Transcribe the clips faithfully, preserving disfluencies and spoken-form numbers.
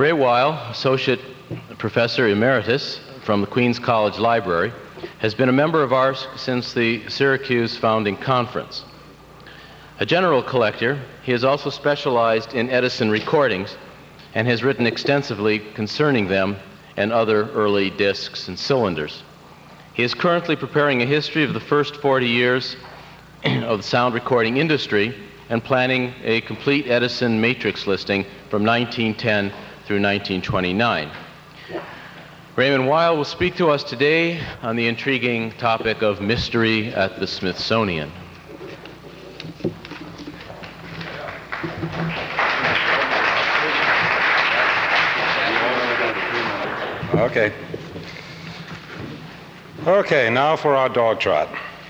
Ray Weil, Associate Professor Emeritus from the Queens College Library, has been a member of ours since the Syracuse Founding Conference. A general collector, he has also specialized in Edison recordings and has written extensively concerning them and other early discs and cylinders. He is currently preparing a history of the first forty years of the sound recording industry and planning a complete Edison matrix listing from nineteen ten through nineteen twenty-nine. Raymond Weil will speak to us today on the intriguing topic of mystery at the Smithsonian. Okay. Okay, now for our dog trot.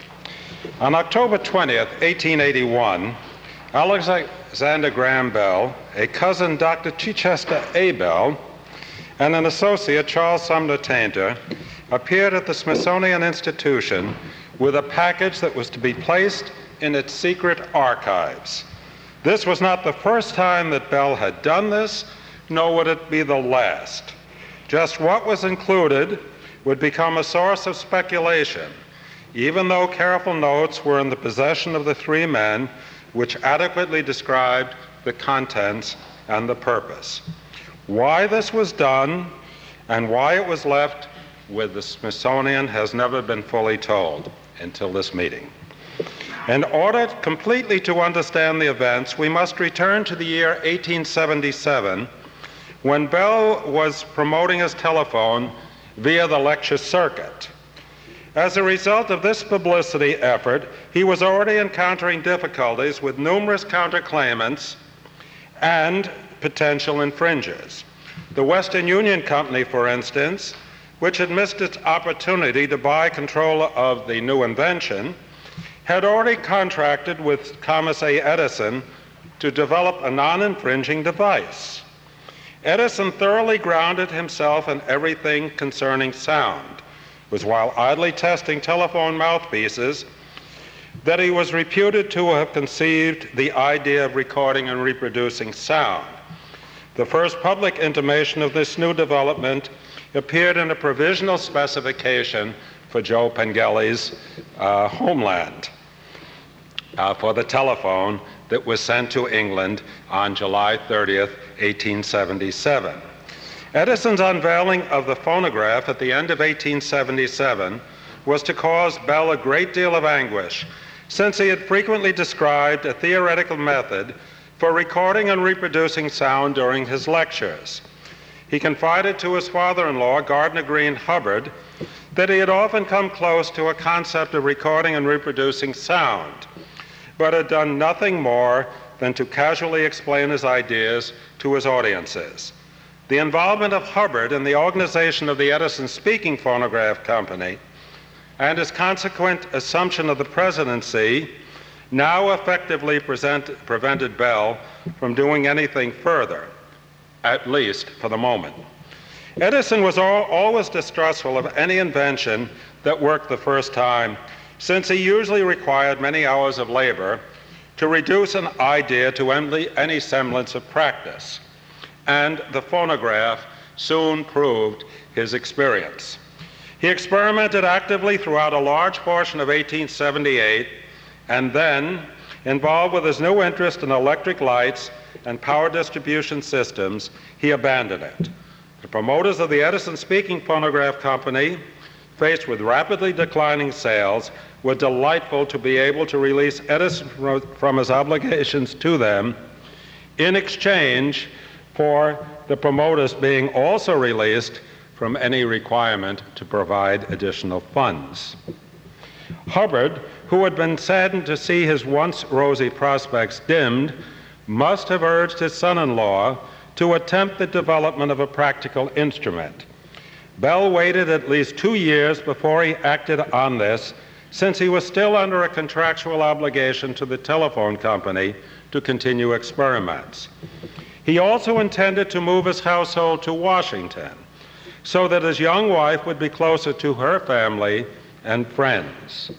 On October twentieth, eighteen eighty-one, Alexander Graham Bell, a cousin Doctor Chichester A. Bell, and an associate, Charles Sumner Tainter, appeared at the Smithsonian Institution with a package that was to be placed in its secret archives. This was not the first time that Bell had done this, nor would it be the last. Just what was included would become a source of speculation, even though careful notes were in the possession of the three men which adequately described the contents and the purpose. Why this was done and why it was left with the Smithsonian has never been fully told until this meeting. In order completely to understand the events, we must return to the year eighteen seventy-seven, when Bell was promoting his telephone via the lecture circuit. As a result of this publicity effort, he was already encountering difficulties with numerous counterclaimants and potential infringers. The Western Union Company, for instance, which had missed its opportunity to buy control of the new invention, had already contracted with Thomas A. Edison to develop a non-infringing device. Edison thoroughly grounded himself in everything concerning sound. It was while idly testing telephone mouthpieces that he was reputed to have conceived the idea of recording and reproducing sound. The first public intimation of this new development appeared in a provisional specification for Joe Pengelly's uh, Homeland uh, for the telephone that was sent to England on July thirtieth, eighteen seventy-seven. Edison's unveiling of the phonograph at the end of eighteen seventy-seven was to cause Bell a great deal of anguish, since he had frequently described a theoretical method for recording and reproducing sound during his lectures. He confided to his father-in-law, Gardner Green Hubbard, that he had often come close to a concept of recording and reproducing sound, but had done nothing more than to casually explain his ideas to his audiences. The involvement of Hubbard in the organization of the Edison Speaking Phonograph Company and his consequent assumption of the presidency now effectively present, prevented Bell from doing anything further, at least for the moment. Edison was all, always distrustful of any invention that worked the first time, since he usually required many hours of labor to reduce an idea to any, any semblance of practice. And the phonograph soon proved his experience. He experimented actively throughout a large portion of eighteen seventy-eight, and then, involved with his new interest in electric lights and power distribution systems, he abandoned it. The promoters of the Edison Speaking Phonograph Company, faced with rapidly declining sales, were delightful to be able to release Edison from his obligations to them in exchange for the promoters being also released from any requirement to provide additional funds. Hubbard, who had been saddened to see his once rosy prospects dimmed, must have urged his son-in-law to attempt the development of a practical instrument. Bell waited at least two years before he acted on this, since he was still under a contractual obligation to the telephone company to continue experiments. He also intended to move his household to Washington so that his young wife would be closer to her family and friends.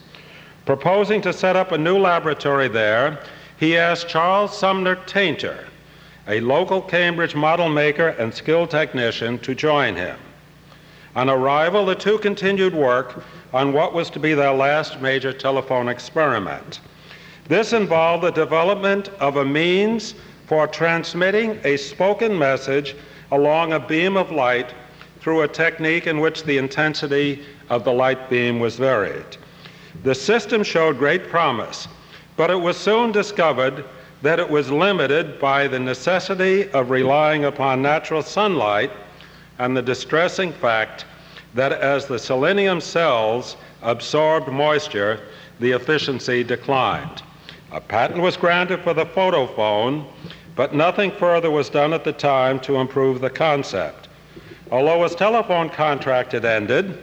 Proposing to set up a new laboratory there, he asked Charles Sumner Tainter, a local Cambridge model maker and skilled technician, to join him. On arrival, the two continued work on what was to be their last major telephone experiment. This involved the development of a means for transmitting a spoken message along a beam of light through a technique in which the intensity of the light beam was varied. The system showed great promise, but it was soon discovered that it was limited by the necessity of relying upon natural sunlight and the distressing fact that as the selenium cells absorbed moisture, the efficiency declined. A patent was granted for the photophone, but nothing further was done at the time to improve the concept. Although his telephone contract had ended,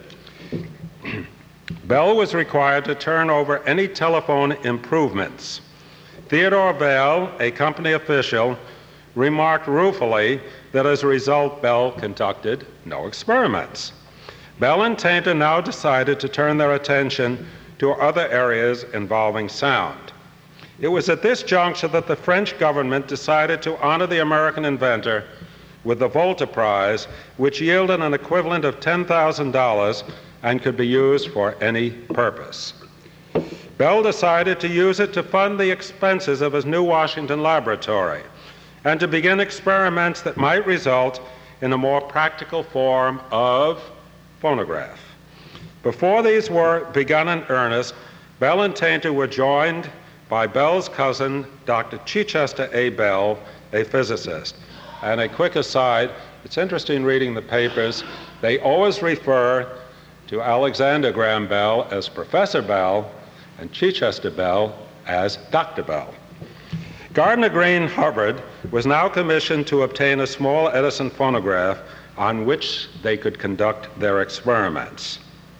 Bell was required to turn over any telephone improvements. Theodore Vail, a company official, remarked ruefully that as a result, Bell conducted no experiments. Bell and Tainter now decided to turn their attention to other areas involving sound. It was at this juncture that the French government decided to honor the American inventor with the Volta Prize, which yielded an equivalent of ten thousand dollars and could be used for any purpose. Bell decided to use it to fund the expenses of his new Washington laboratory and to begin experiments that might result in a more practical form of phonograph. Before these were begun in earnest, Bell and Tainter were joined by Bell's cousin, Doctor Chichester A. Bell, a physicist. And a quick aside, it's interesting reading the papers. They always refer to Alexander Graham Bell as Professor Bell and Chichester Bell as Doctor Bell. Gardner Green Hubbard was now commissioned to obtain a small Edison phonograph on which they could conduct their experiments.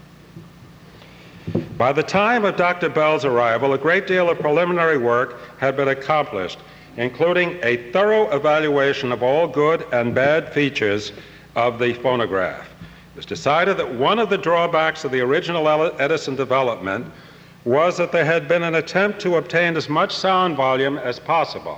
By the time of Doctor Bell's arrival, a great deal of preliminary work had been accomplished, including a thorough evaluation of all good and bad features of the phonograph. It was decided that one of the drawbacks of the original Edison development was that there had been an attempt to obtain as much sound volume as possible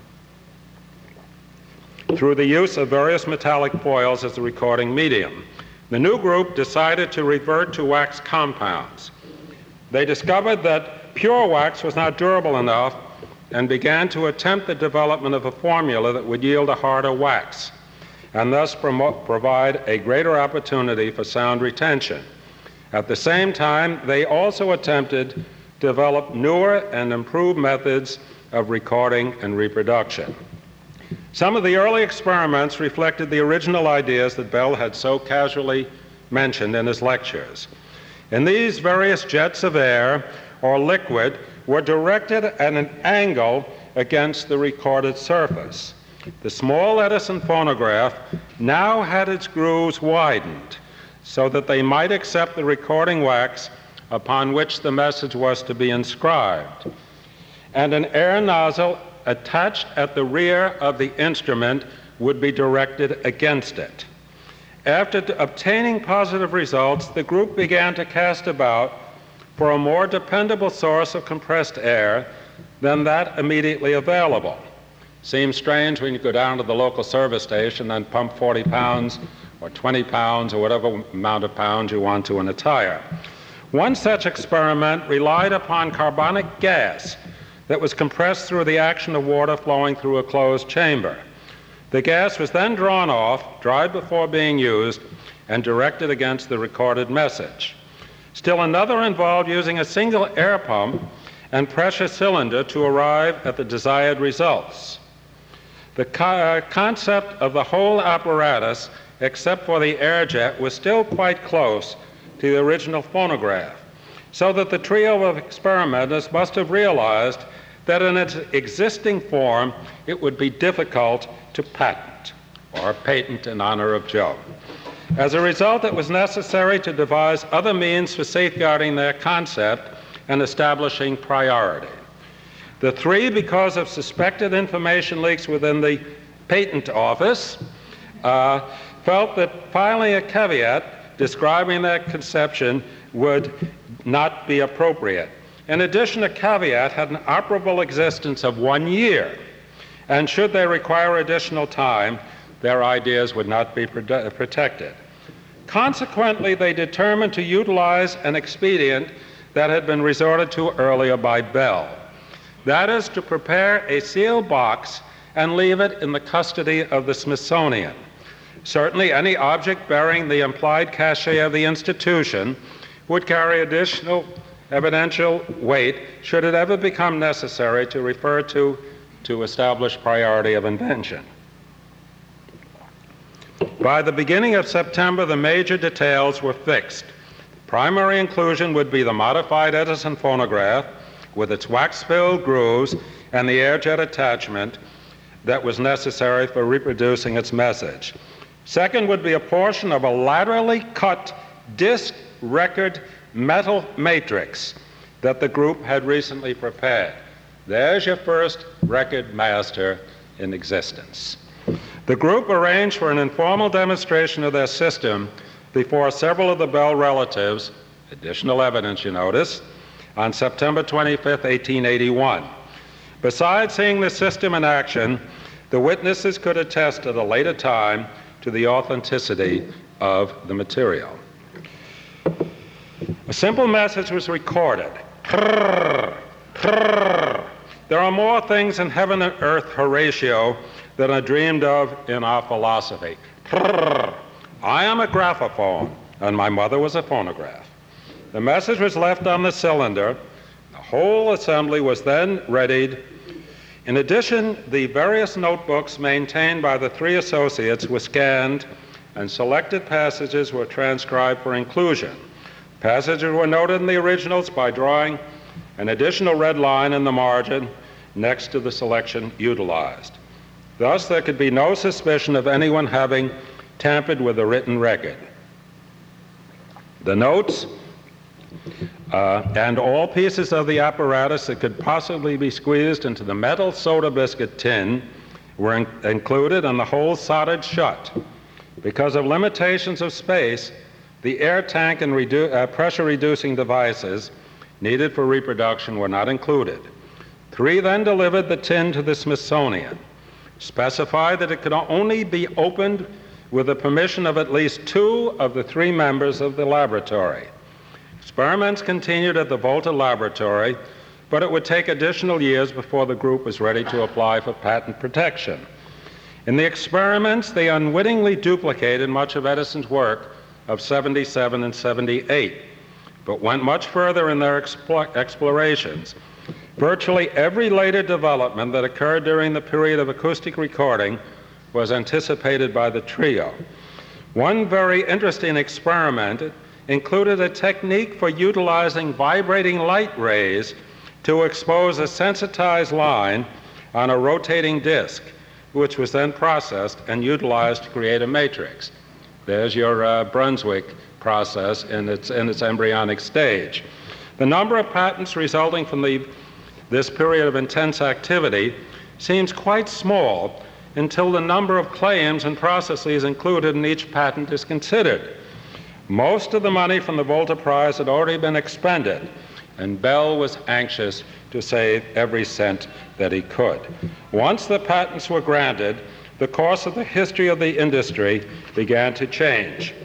through the use of various metallic foils as the recording medium. The new group decided to revert to wax compounds. They discovered that pure wax was not durable enough and began to attempt the development of a formula that would yield a harder wax and thus promote, provide a greater opportunity for sound retention. At the same time, they also attempted to develop newer and improved methods of recording and reproduction. Some of the early experiments reflected the original ideas that Bell had so casually mentioned in his lectures. And these various jets of air or liquid were directed at an angle against the recorded surface. The small Edison phonograph now had its grooves widened so that they might accept the recording wax upon which the message was to be inscribed. And an air nozzle attached at the rear of the instrument would be directed against it. After d- obtaining positive results, the group began to cast about for a more dependable source of compressed air than that immediately available. Seems strange when you go down to the local service station and pump forty pounds or twenty pounds or whatever amount of pounds you want to in a tire. One such experiment relied upon carbonic gas that was compressed through the action of water flowing through a closed chamber. The gas was then drawn off, dried before being used, and directed against the recorded message. Still another involved using a single air pump and pressure cylinder to arrive at the desired results. The co- uh, concept of the whole apparatus, except for the air jet, was still quite close to the original phonograph, so that the trio of experimenters must have realized that in its existing form it would be difficult to patent, or patent in honor of Joe. As a result, it was necessary to devise other means for safeguarding their concept and establishing priority. The three, because of suspected information leaks within the patent office, uh, felt that filing a caveat describing their conception would not be appropriate. In addition, a caveat had an operable existence of one year, and should they require additional time, their ideas would not be prote- protected. Consequently, they determined to utilize an expedient that had been resorted to earlier by Bell. That is, to prepare a sealed box and leave it in the custody of the Smithsonian. Certainly, any object bearing the implied cachet of the institution would carry additional evidential weight should it ever become necessary to refer to to establish priority of invention. By the beginning of September, the major details were fixed. Primary inclusion would be the modified Edison phonograph with its wax-filled grooves and the air jet attachment that was necessary for reproducing its message. Second would be a portion of a laterally cut disc record metal matrix that the group had recently prepared. There's your first record master in existence. The group arranged for an informal demonstration of their system before several of the Bell relatives, additional evidence you notice, on September twenty-fifth, eighteen eighty-one. Besides seeing the system in action, the witnesses could attest at a later time to the authenticity of the material. A simple message was recorded. There are more things in heaven and earth, Horatio, than are dreamed of in our philosophy. I am a graphophone, and my mother was a phonograph. The message was left on the cylinder. The whole assembly was then readied. In addition, the various notebooks maintained by the three associates were scanned, and selected passages were transcribed for inclusion. Passages were noted in the originals by drawing an additional red line in the margin next to the selection utilized. Thus, there could be no suspicion of anyone having tampered with the written record. The notes uh, and all pieces of the apparatus that could possibly be squeezed into the metal soda biscuit tin were in- included and the hole soldered shut. Because of limitations of space, the air tank and redu- uh, pressure-reducing devices needed for reproduction were not included. Three then delivered the tin to the Smithsonian, specified that it could only be opened with the permission of at least two of the three members of the laboratory. Experiments continued at the Volta Laboratory, but it would take additional years before the group was ready to apply for patent protection. In the experiments, they unwittingly duplicated much of Edison's work of seventy-seven and seventy-eight, but went much further in their expl- explorations. Virtually every later development that occurred during the period of acoustic recording was anticipated by the trio. One very interesting experiment included a technique for utilizing vibrating light rays to expose a sensitized line on a rotating disc, which was then processed and utilized to create a matrix. There's your uh, Brunswick process in its, in its embryonic stage. The number of patents resulting from the, this period of intense activity seems quite small until the number of claims and processes included in each patent is considered. Most of the money from the Volta Prize had already been expended, and Bell was anxious to save every cent that he could. Once the patents were granted, the course of the history of the industry began to change.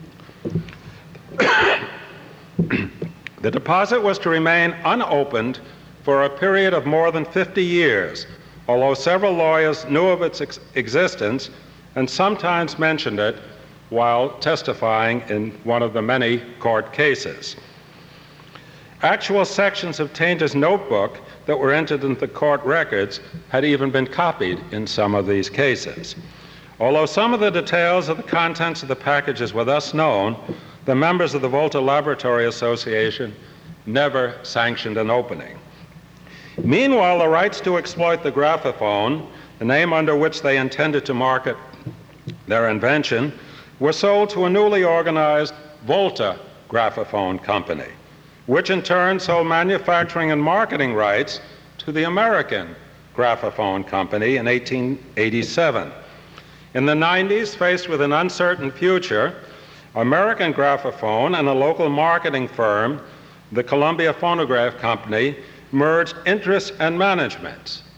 The deposit was to remain unopened for a period of more than fifty years, although several lawyers knew of its ex- existence and sometimes mentioned it while testifying in one of the many court cases. Actual sections of Tainter's notebook that were entered into the court records had even been copied in some of these cases. Although some of the details of the contents of the packages were thus known, the members of the Volta Laboratory Association never sanctioned an opening. Meanwhile, the rights to exploit the graphophone, the name under which they intended to market their invention, were sold to a newly organized Volta Graphophone Company, which in turn sold manufacturing and marketing rights to the American Graphophone Company in eighteen eighty-seven. In the nineties, faced with an uncertain future, American Graphophone and a local marketing firm, the Columbia Phonograph Company, merged interests and managements.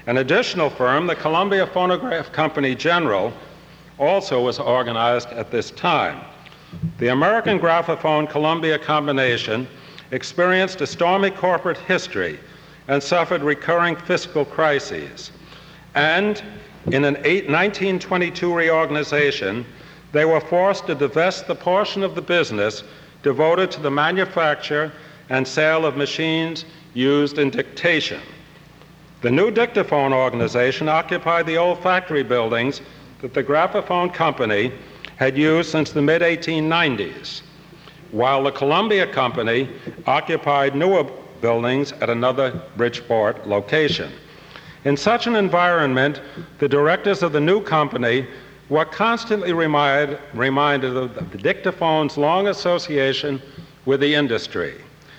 An additional firm, the Columbia Phonograph Company General, also was organized at this time. The American Graphophone Columbia combination experienced a stormy corporate history and suffered recurring fiscal crises. And in an nineteen twenty-two reorganization, they were forced to divest the portion of the business devoted to the manufacture and sale of machines used in dictation. The new dictaphone organization occupied the old factory buildings that the Graphophone Company had used since the mid eighteen nineties, while the Columbia Company occupied newer buildings at another Bridgeport location. In such an environment, the directors of the new company were constantly remind, reminded of the dictaphone's long association with the industry.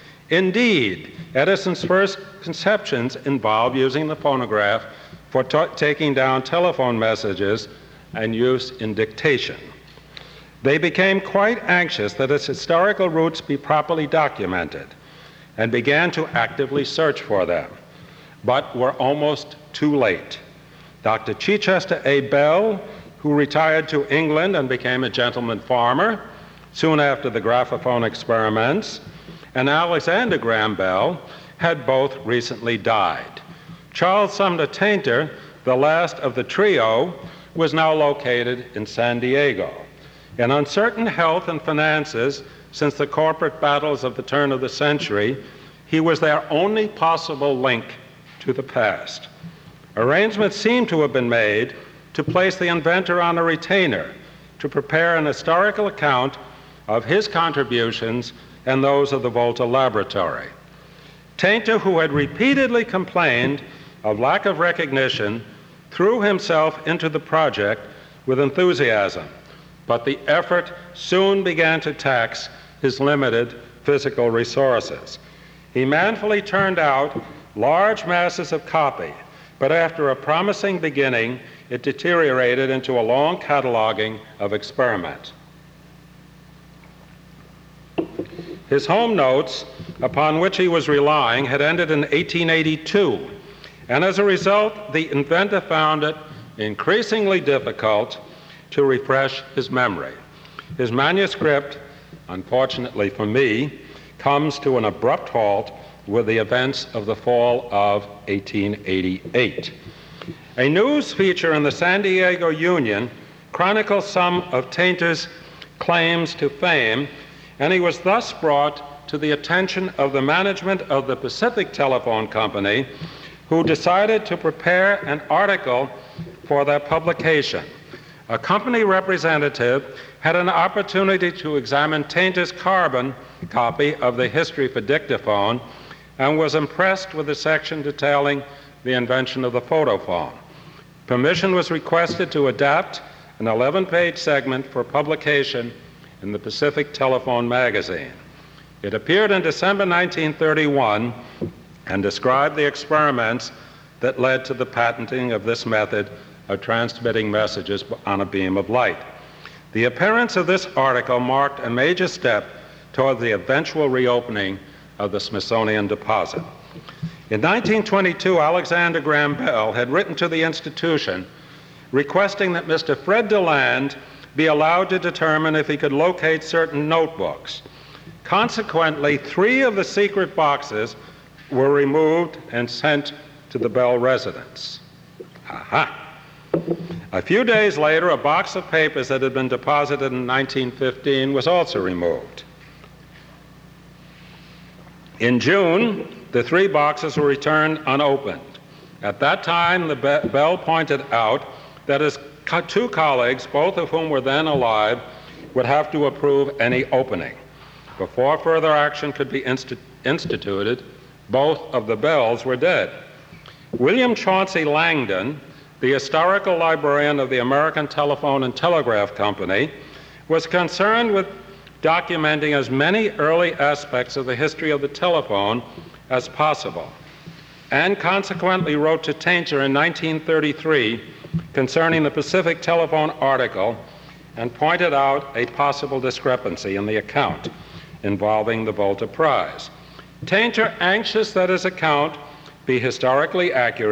Indeed, Edison's first conceptions involved using the phonograph for t- taking down telephone messages and use in dictation. They became quite anxious that its historical roots be properly documented and began to actively search for them, but were almost too late. Doctor Chichester A. Bell, who retired to England and became a gentleman farmer soon after the graphophone experiments, and Alexander Graham Bell had both recently died. Charles Sumner Tainter, the last of the trio, was now located in San Diego. In uncertain health and finances since the corporate battles of the turn of the century, he was their only possible link to the past. Arrangements seem to have been made to place the inventor on a retainer to prepare an historical account of his contributions and those of the Volta Laboratory. Tainter, who had repeatedly complained of lack of recognition, threw himself into the project with enthusiasm, but the effort soon began to tax his limited physical resources. He manfully turned out large masses of copy, but after a promising beginning, it deteriorated into a long cataloging of experiments. His home notes, upon which he was relying, had ended in eighteen eighty-two, and as a result, the inventor found it increasingly difficult to refresh his memory. His manuscript, unfortunately for me, comes to an abrupt halt with the events of the fall of eighteen eighty-eight. A news feature in the San Diego Union chronicles some of Tainter's claims to fame, and he was thus brought to the attention of the management of the Pacific Telephone Company, who decided to prepare an article for their publication. A company representative had an opportunity to examine Tainter's carbon copy of the History for Dictaphone and was impressed with the section detailing the invention of the photophone. Permission was requested to adapt an eleven-page segment for publication in the Pacific Telephone magazine. It appeared in December nineteen thirty-one and described the experiments that led to the patenting of this method of transmitting messages on a beam of light. The appearance of this article marked a major step toward the eventual reopening of the Smithsonian deposit. In nineteen twenty-two, Alexander Graham Bell had written to the institution requesting that Mister Fred DeLand be allowed to determine if he could locate certain notebooks. Consequently, three of the secret boxes were removed and sent to the Bell residence. Aha! A few days later, a box of papers that had been deposited in nineteen fifteen was also removed. In June, the three boxes were returned unopened. At that time, the Be- Bell pointed out that his co- two colleagues, both of whom were then alive, would have to approve any opening. Before further action could be insti- instituted, both of the Bells were dead. William Chauncey Langdon, the historical librarian of the American Telephone and Telegraph Company, was concerned with documenting as many early aspects of the history of the telephone as possible, and consequently wrote to Tainter in nineteen thirty-three concerning the Pacific Telephone article and pointed out a possible discrepancy in the account involving the Volta Prize. Tainter, anxious that his account be historically accurate,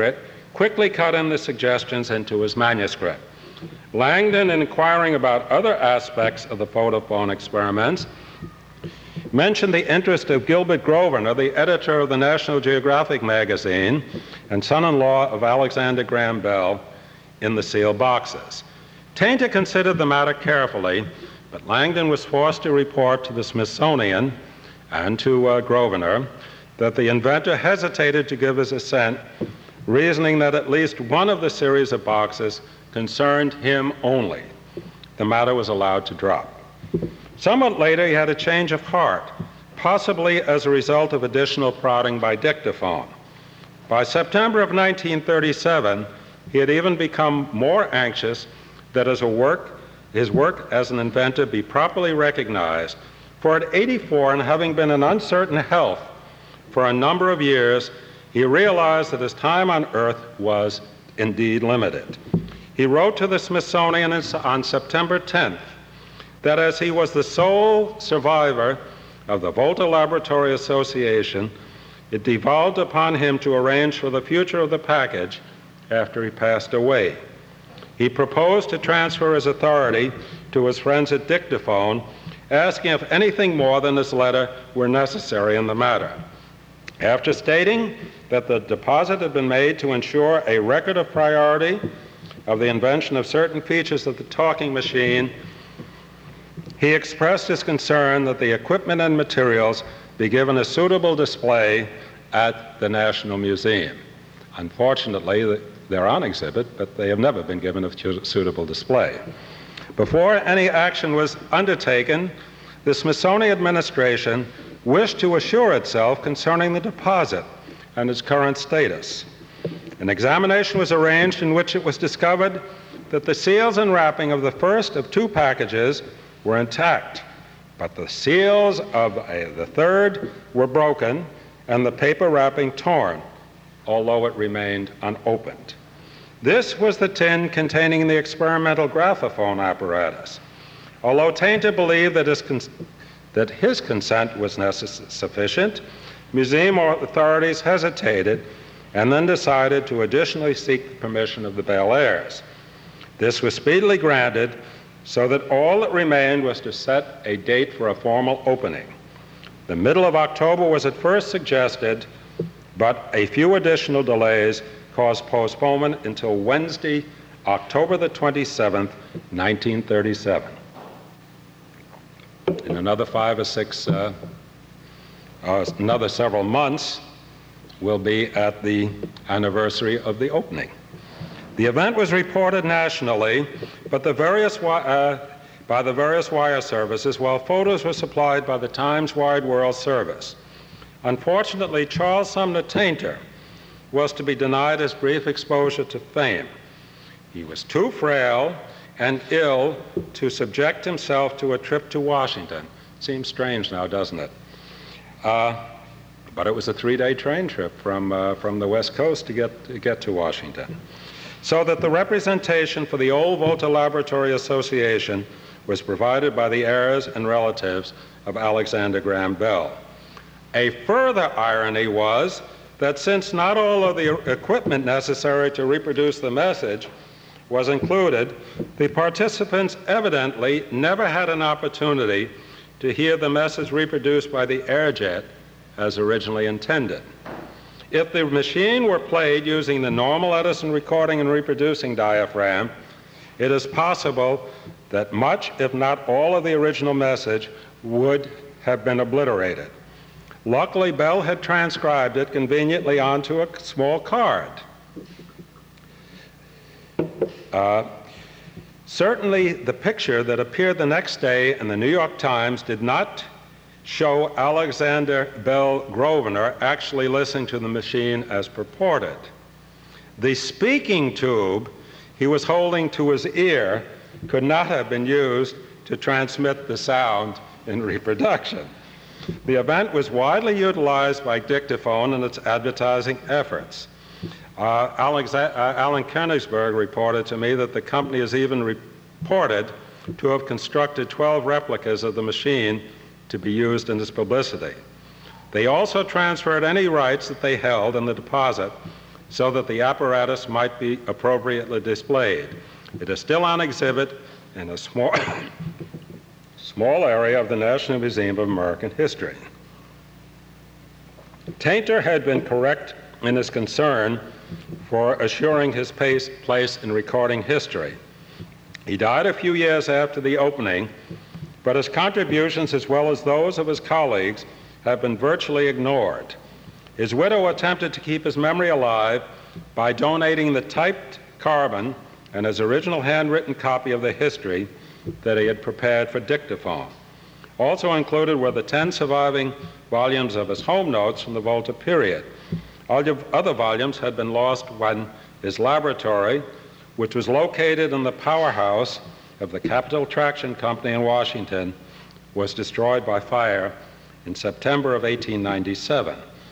quickly cut in the suggestions into his manuscript. Langdon, in inquiring about other aspects of the photophone experiments, mentioned the interest of Gilbert Grosvenor, the editor of the National Geographic magazine and son-in-law of Alexander Graham Bell, in the sealed boxes. Tainter considered the matter carefully, but Langdon was forced to report to the Smithsonian and to uh, Grosvenor that the inventor hesitated to give his assent, reasoning that at least one of the series of boxes concerned him only. The matter was allowed to drop. Somewhat later, he had a change of heart, possibly as a result of additional prodding by dictaphone. By September of nineteen thirty-seven, he had even become more anxious that his work, his work as an inventor be properly recognized, for at eighty-four, and having been in uncertain health for a number of years, he realized that his time on Earth was indeed limited. He wrote to the Smithsonian on September tenth that as he was the sole survivor of the Volta Laboratory Association, it devolved upon him to arrange for the future of the package after he passed away. He proposed to transfer his authority to his friends at Dictaphone, asking if anything more than his letter were necessary in the matter. After stating that the deposit had been made to ensure a record of priority of the invention of certain features of the talking machine, he expressed his concern that the equipment and materials be given a suitable display at the National Museum. Unfortunately, they're on exhibit, but they have never been given a suitable display. Before any action was undertaken, the Smithsonian administration wished to assure itself concerning the deposit and its current status. An examination was arranged in which it was discovered that the seals and wrapping of the first of two packages were intact, but the seals of a, the third were broken and the paper wrapping torn, although it remained unopened. This was the tin containing the experimental graphophone apparatus. Although Tainter believed that his, cons- that his consent was necess- sufficient, museum authorities hesitated and then decided to additionally seek the permission of the Bel Airs. This was speedily granted, so that all that remained was to set a date for a formal opening. The middle of October was at first suggested, but a few additional delays caused postponement until Wednesday, October the twenty-seventh, nineteen thirty-seven. In another five or six, uh, uh, another several months, will be at the anniversary of the opening. The event was reported nationally, but the various uh, by the various wire services, while photos were supplied by the Times Wide World Service. Unfortunately, Charles Sumner Tainter was to be denied his brief exposure to fame. He was too frail and ill to subject himself to a trip to Washington. Seems strange now, doesn't it? Uh, but it was a three-day train trip from, uh, from the West Coast to get, to get to Washington. So that the representation for the old Volta Laboratory Association was provided by the heirs and relatives of Alexander Graham Bell. A further irony was that since not all of the equipment necessary to reproduce the message was included, the participants evidently never had an opportunity to hear the message reproduced by the airjet as originally intended. If the machine were played using the normal Edison recording and reproducing diaphragm, it is possible that much, if not all, of the original message would have been obliterated. Luckily, Bell had transcribed it conveniently onto a small card. Uh, certainly, the picture that appeared the next day in the New York Times did not show Alexander Bell Grosvenor actually listening to the machine as purported. The speaking tube he was holding to his ear could not have been used to transmit the sound in reproduction. The event was widely utilized by Dictaphone in its advertising efforts. Uh, Alex, uh, Alan Koenigsberg reported to me that the company has even reported to have constructed twelve replicas of the machine to be used in its publicity. They also transferred any rights that they held in the deposit so that the apparatus might be appropriately displayed. It is still on exhibit in a small, small area of the National Museum of American History. Tainter had been correct in his concern for assuring his pace, place in recording history. He died a few years after the opening, but his contributions, as well as those of his colleagues, have been virtually ignored. His widow attempted to keep his memory alive by donating the typed carbon and his original handwritten copy of the history that he had prepared for dictaphone. Also included were the ten surviving volumes of his home notes from the Volta period. All the other volumes had been lost when his laboratory, which was located in the powerhouse of the Capital Traction Company in Washington, was destroyed by fire in September of eighteen ninety-seven.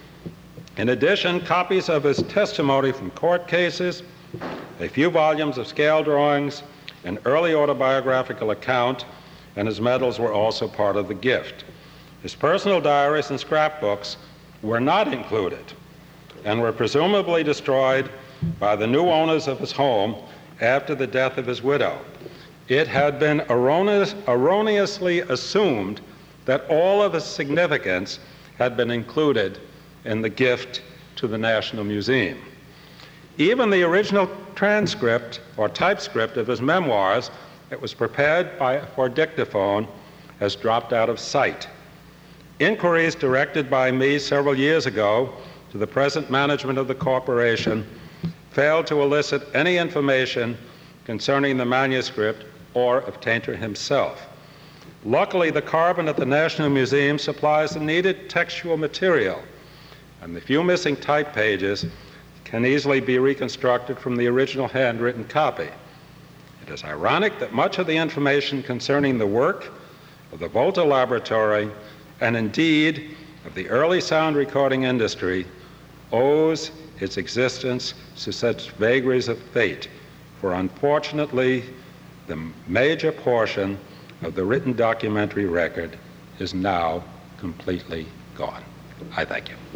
In addition, copies of his testimony from court cases, a few volumes of scale drawings, an early autobiographical account, and his medals were also part of the gift. His personal diaries and scrapbooks were not included and were presumably destroyed by the new owners of his home after the death of his widow. It had been erroneous, erroneously assumed that all of his significance had been included in the gift to the National Museum. Even the original transcript or typescript of his memoirs that was prepared by, for dictaphone has dropped out of sight. Inquiries directed by me several years ago to the present management of the corporation failed to elicit any information concerning the manuscript or of Tainter himself. Luckily, the carbon at the National Museum supplies the needed textual material, and the few missing type pages can easily be reconstructed from the original handwritten copy. It is ironic that much of the information concerning the work of the Volta Laboratory, and indeed of the early sound recording industry, owes its existence to such vagaries of fate, for unfortunately, the major portion of the written documentary record is now completely gone. I thank you.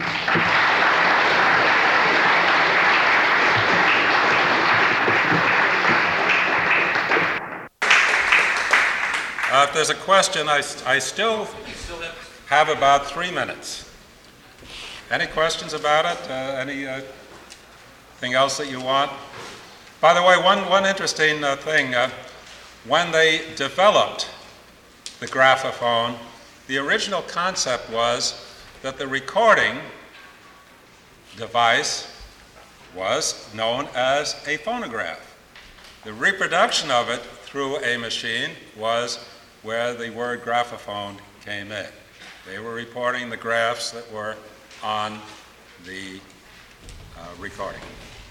Uh, if there's a question, I, I still have about three minutes. Any questions about it? Uh, any uh, thing else that you want? By the way, one, one interesting uh, thing, uh, when they developed the graphophone, the original concept was that the recording device was known as a phonograph. The reproduction of it through a machine was where the word graphophone came in. They were reporting the graphs that were on the uh, recording.